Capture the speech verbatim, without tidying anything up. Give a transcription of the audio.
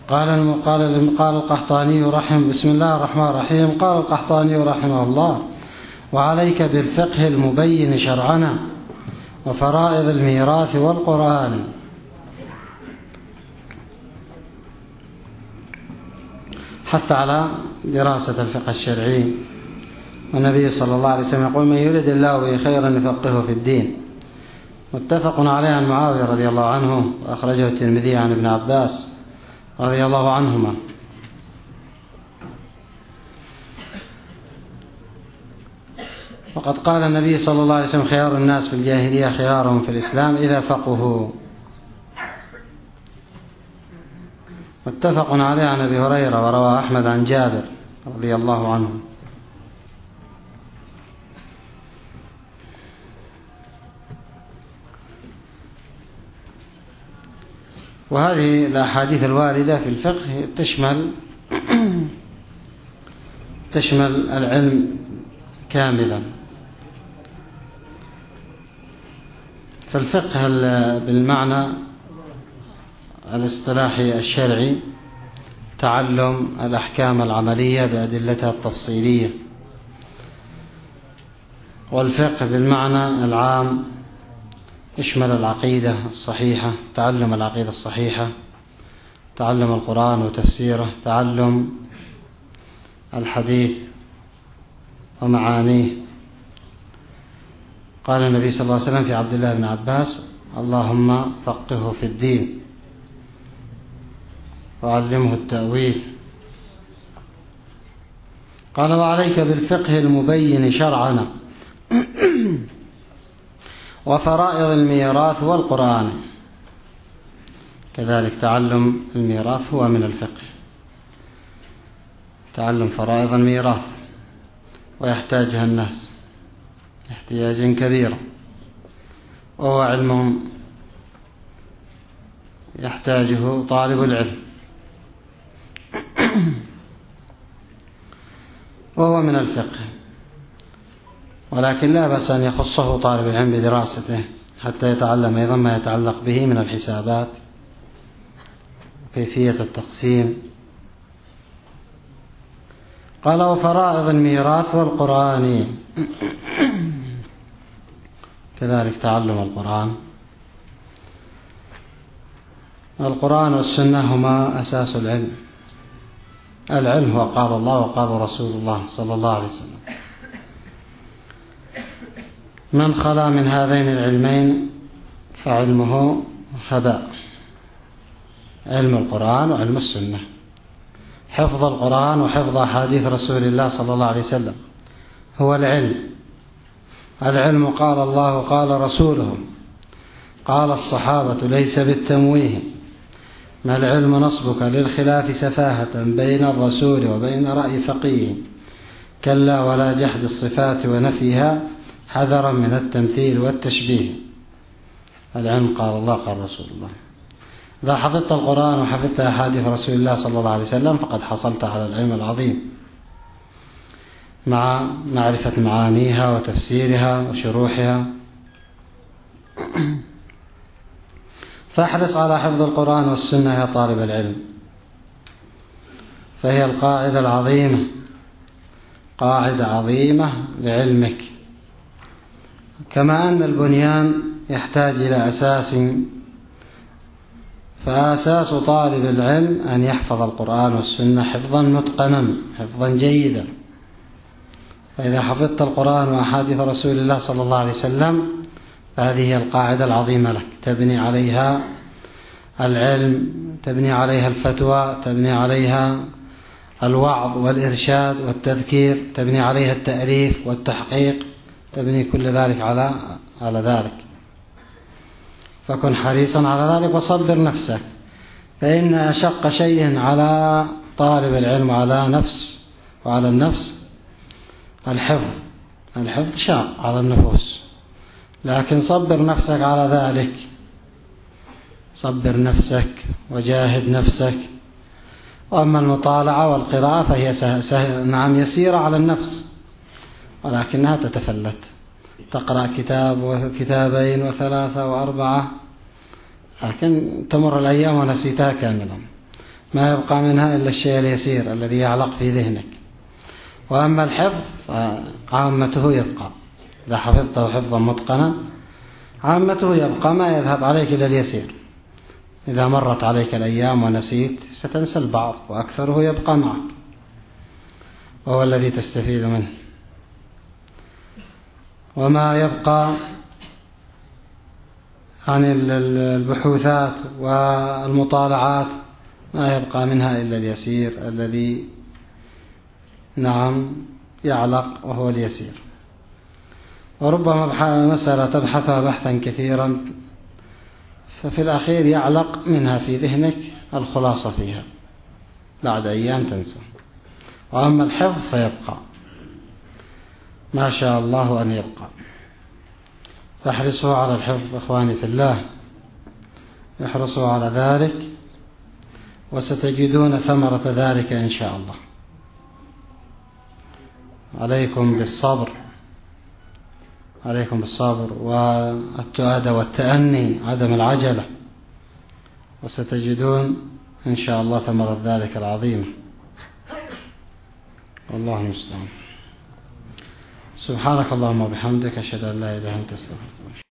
قال قال قال القحطاني رحمه بسم الله الرحمن الرحيم. قال القحطاني رحمه الله: وعليك بالفقه المبين شرعنا وفرائض الميراث والقرآن. حث على دراسة الفقه الشرعي، والنبي صلى الله عليه وسلم يقول: من يرد الله به خيرا يفقهه في الدين. متفق عليه عن معاوية رضي الله عنه، وأخرجه الترمذي عن ابن عباس رضي الله عنهما. وقد قال النبي صلى الله عليه وسلم: خيار الناس في الجاهلية خيارهم في الإسلام إذا فقهوا. متفق عليه عن أبي هريرة، وروى أحمد عن جابر رضي الله عنه. وهذه الأحاديث الواردة في الفقه تشمل تشمل العلم كاملا. فالفقه بالمعنى الاصطلاحي الشرعي تعلم الأحكام العملية بأدلتها التفصيلية، والفقه بالمعنى العام يشمل العقيدة الصحيحة، تعلم العقيدة الصحيحة، تعلم القرآن وتفسيره، تعلم الحديث ومعانيه. قال النبي صلى الله عليه وسلم في عبد الله بن عباس: اللهم فقهه في الدين وعلمه التأويل. قال: وعليك بالفقه المبين شرعنا وفرائض الميراث والقرآن. كذلك تعلم الميراث هو من الفقه، تعلم فرائض الميراث، ويحتاجها الناس احتياجا كبيرا، وهو علم يحتاجه طالب العلم، وهو من الفقه. ولكن لا بأس أن يخصه طالب العلم بدراسته حتى يتعلم أيضا ما يتعلق به من الحسابات وكيفية التقسيم. قال: وفرائض الميراث والقرآن. كذلك تعلم القرآن. القرآن والسنة هما أساس العلم. العلم هو قال الله وقال رسول الله صلى الله عليه وسلم. من خلا من هذين العلمين فعلمه هباء، علم القرآن وعلم السنة. حفظ القرآن وحفظ أحاديث رسول الله صلى الله عليه وسلم هو العلم. العلم قال الله وقال رسوله، قال الصحابة، ليس بالتمويه. ما العلم نصبك للخلاف سفاهة بين الرسول وبين رأي فقيه، كلا ولا جحد الصفات ونفيها حذرا من التمثيل والتشبيه. العلم قال الله قال رسول الله. إذا حفظت القرآن وحفظت أحاديث رسول الله صلى الله عليه وسلم فقد حصلت على العلم العظيم، مع معرفة معانيها وتفسيرها وشروحها. فاحرص على حفظ القرآن والسنة يا طالب العلم، فهي القاعدة العظيمة، قاعدة عظيمة لعلمك. كما أن البنيان يحتاج إلى أساس، فأساس طالب العلم أن يحفظ القرآن والسنة حفظا متقنا، حفظا جيدا. فإذا حفظت القرآن وأحاديث رسول الله صلى الله عليه وسلم فهذه هي القاعدة العظيمة لك، تبني عليها العلم، تبني عليها الفتوى، تبني عليها الوعظ والإرشاد والتذكير، تبني عليها التأليف والتحقيق، تبني كل ذلك على على ذلك. فكن حريصا على ذلك وصبر نفسك، فإن أشق شيء على طالب العلم على نفس وعلى النفس الحفظ. الحفظ شاق على النفوس، لكن صبر نفسك على ذلك، صبر نفسك وجاهد نفسك. وأما المطالعة والقراءة فهي سه... سه... نعم يسيرة على النفس، ولكنها تتفلت. تقرأ كتاب وكتابين وثلاثة وأربعة، لكن تمر الأيام ونسيتها كاملا. ما يبقى منها إلا الشيء اليسير الذي يعلق في ذهنك. وأما الحفظ فعامته يبقى، إذا حفظته حفظا متقنا عامته يبقى، ما يذهب عليك إلا اليسير. إذا مرت عليك الأيام ونسيت ستنسى البعض، وأكثره يبقى معك وهو الذي تستفيد منه. وما يبقى عن البحوثات والمطالعات ما يبقى منها إلا اليسير الذي نعم يعلق وهو اليسير. وربما مسألة تبحثها بحثا كثيرا ففي الأخير يعلق منها في ذهنك الخلاصة فيها، بعد أيام تنسى. وأما الحفظ فيبقى ما شاء الله أن يبقى. فاحرصوا على الحفظ إخواني في الله، احرصوا على ذلك وستجدون ثمرة ذلك إن شاء الله. عليكم بالصبر، عليكم بالصبر والتؤادة والتأني، عدم العجلة، وستجدون إن شاء الله ثمرة ذلك العظيمة. والله المستعان. سبحانك اللهم وبحمدك، أشهد أن لا إله إلا أنت، أستغفرك.